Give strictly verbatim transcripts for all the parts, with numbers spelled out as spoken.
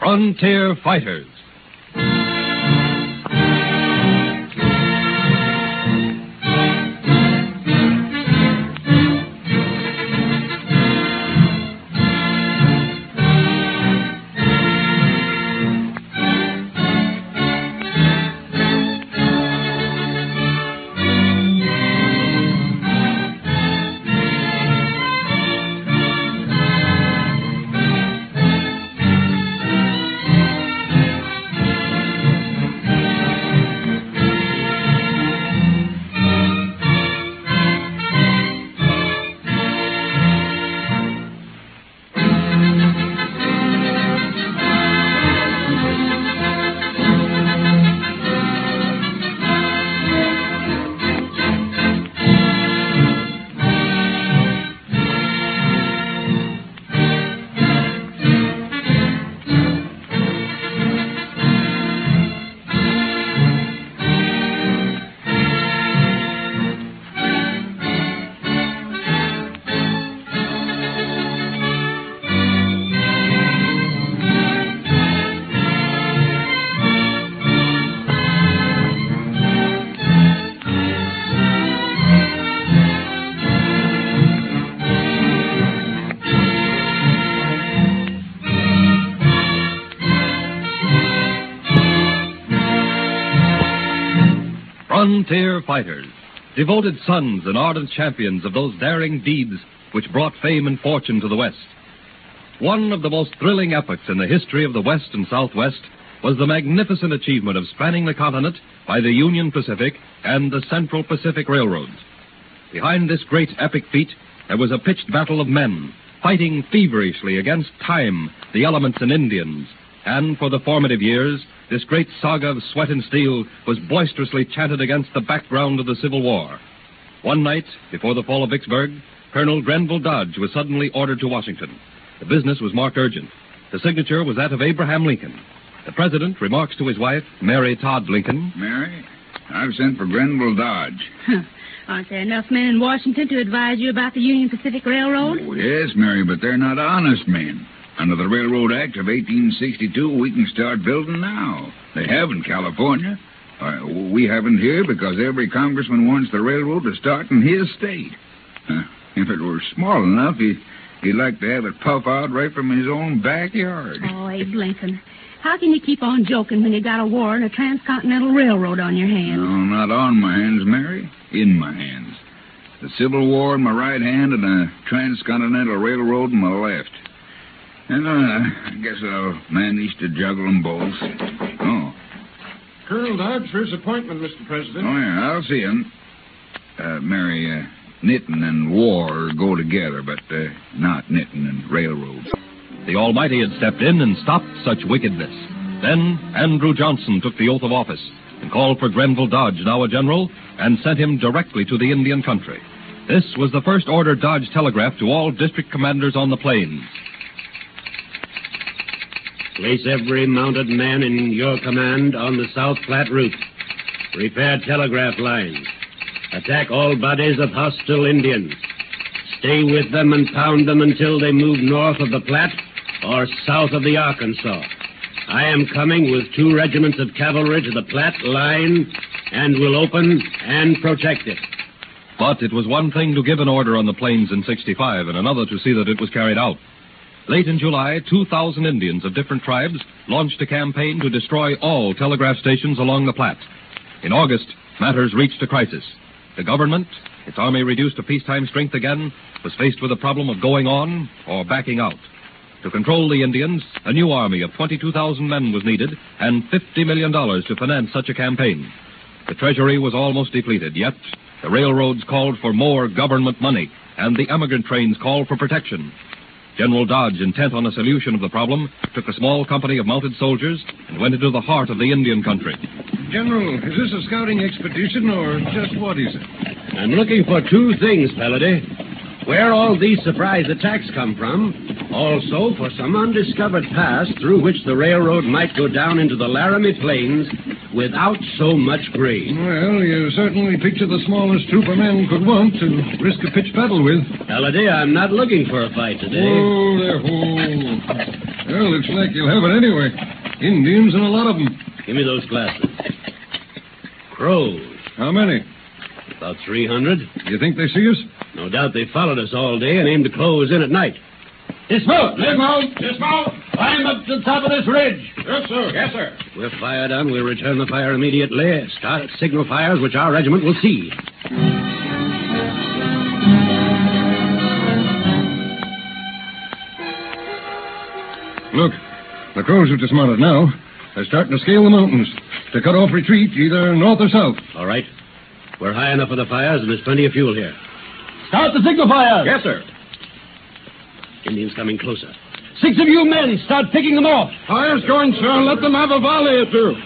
Frontier Fighters. Frontier Fighters, devoted sons and ardent champions of those daring deeds which brought fame and fortune to the West. One of the most thrilling epochs in the history of the West and Southwest was the magnificent achievement of spanning the continent by the Union Pacific and the Central Pacific Railroads. Behind this great epic feat, there was a pitched battle of men, fighting feverishly against time, the elements, and Indians. And for the formative years, this great saga of sweat and steel was boisterously chanted against the background of the Civil War. One night, before the fall of Vicksburg, Colonel Grenville Dodge was suddenly ordered to Washington. The business was marked urgent. The signature was that of Abraham Lincoln. The president remarks to his wife, Mary Todd Lincoln, Mary, I've sent for Grenville Dodge. Huh. Aren't there enough men in Washington to advise you about the Union Pacific Railroad? Oh, yes, Mary, but they're not honest men. Under the Railroad Act of eighteen sixty-two, we can start building now. They have in California. Uh, we haven't here because every congressman wants the railroad to start in his state. Uh, if it were small enough, he, he'd like to have it puff out right from his own backyard. Oh, Abe Lincoln, how can you keep on joking when you got a war and a transcontinental railroad on your hands? No, not on my hands, Mary. In my hands. The Civil War in my right hand and a transcontinental railroad in my left. And uh, I guess I'll manage to juggle them both. Oh. Colonel Dodge for his appointment, Mister President. Oh, yeah, I'll see him. Uh, Mary, uh, knitting and war go together, but uh, not knitting and railroads. The Almighty had stepped in and stopped such wickedness. Then Andrew Johnson took the oath of office and called for Grenville Dodge, now a general, and sent him directly to the Indian country. This was the first order Dodge telegraphed to all district commanders on the plains. Place every mounted man in your command on the South Platte route. Repair telegraph lines. Attack all bodies of hostile Indians. Stay with them and pound them until they move north of the Platte or south of the Arkansas. I am coming with two regiments of cavalry to the Platte line and will open and protect it. But it was one thing to give an order on the plains in sixty-five and another to see that it was carried out. Late in July, two thousand Indians of different tribes launched a campaign to destroy all telegraph stations along the Platte. In August, matters reached a crisis. The government, its army reduced to peacetime strength again, was faced with the problem of going on or backing out. To control the Indians, a new army of twenty-two thousand men was needed and fifty million dollars to finance such a campaign. The treasury was almost depleted, yet the railroads called for more government money, and the emigrant trains called for protection. General Dodge, intent on a solution of the problem, took a small company of mounted soldiers and went into the heart of the Indian country. General, is this a scouting expedition or just what is it? I'm looking for two things, Palladay. Where all these surprise attacks come from, also for some undiscovered pass through which the railroad might go down into the Laramie Plains without so much grain. Well, you certainly picture the smallest troop a man could want to risk a pitched battle with. Palladay, I'm not looking for a fight today. Oh, there, oh. Well, looks like you'll have it anyway. Indians and a lot of them. Give me those glasses. Crows. How many? About three hundred. You think they see us? No doubt they followed us all day and aimed to close in at night. Dismount! Dismount! Dismount! Climb up to the top of this ridge. Yes, sir. Yes, sir. With fire done, we'll return the fire immediately. Start signal fires, which our regiment will see. Look, the Crows have dismounted now. They're starting to scale the mountains to cut off retreat either north or south. All right. We're high enough for the fires, and there's plenty of fuel here. Start the signal fires. Yes, sir. Indians coming closer. Six of you men, start picking them off. Fire's going, sir. Let them have a volley or two.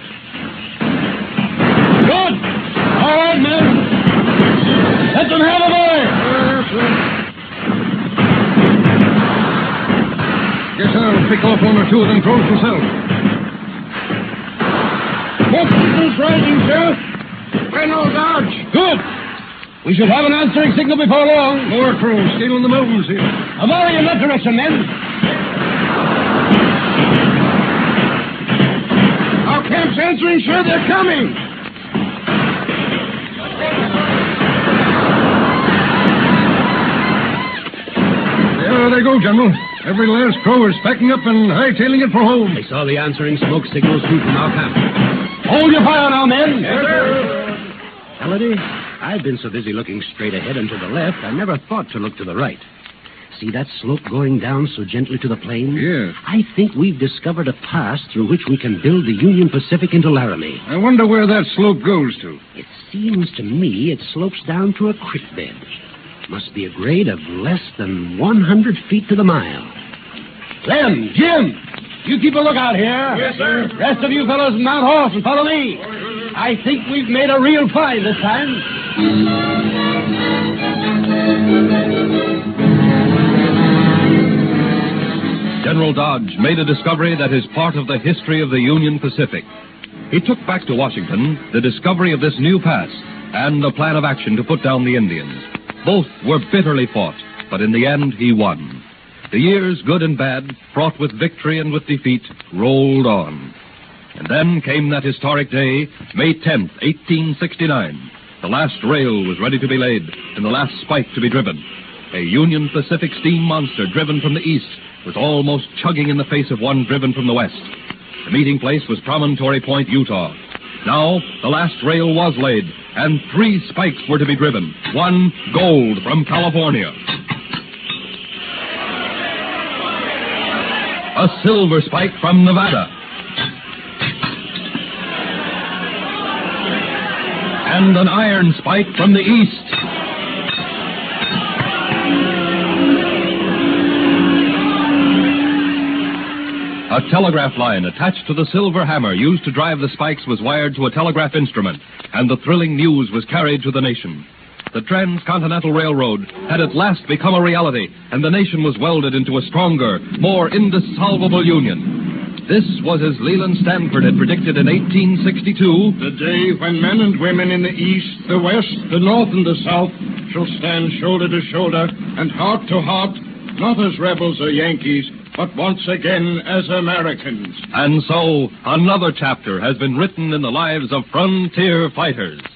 Good. All right, men. Let them have a volley. Yes, sir. Guess I'll pick off one or two of them Crows myself. Both signals rising, sir. Colonel Dodge. Good. We should have an answering signal before long. More Crows scaling the mountains here. A volley in that direction, men. Our camp's answering, sir. They're coming. There they go, General. Every last Crow is packing up and hightailing it for home. I saw the answering smoke signals too from our camp. Hold your fire now, men. Yes, sir. Halliday, I've been so busy looking straight ahead and to the left, I never thought to look to the right. See that slope going down so gently to the plain? Yes. I think we've discovered a pass through which we can build the Union Pacific into Laramie. I wonder where that slope goes to. It seems to me it slopes down to a creek bed. Must be a grade of less than one hundred feet to the mile. Lem, Jim, you keep a lookout here. Yes, sir. Rest of you fellows mount horse and follow me. I think we've made a real find this time. General Dodge made a discovery that is part of the history of the Union Pacific. He took back to Washington the discovery of this new pass and a plan of action to put down the Indians. Both were bitterly fought, but in the end he won. The years, good and bad, fraught with victory and with defeat, rolled on. And then came that historic day, May tenth, eighteen sixty-nine. The last rail was ready to be laid, and the last spike to be driven. A Union Pacific steam monster driven from the east was almost chugging in the face of one driven from the west. The meeting place was Promontory Point, Utah. Now, the last rail was laid, and three spikes were to be driven. One, gold from California. A silver spike from Nevada. And an iron spike from the east. A telegraph line attached to the silver hammer used to drive the spikes was wired to a telegraph instrument, and the thrilling news was carried to the nation. The Transcontinental Railroad had at last become a reality, and the nation was welded into a stronger, more indissoluble union. This was as Leland Stanford had predicted in eighteen sixty-two. The day when men and women in the East, the West, the North, and the South shall stand shoulder to shoulder and heart to heart, not as rebels or Yankees, but once again as Americans. And so, another chapter has been written in the lives of frontier fighters.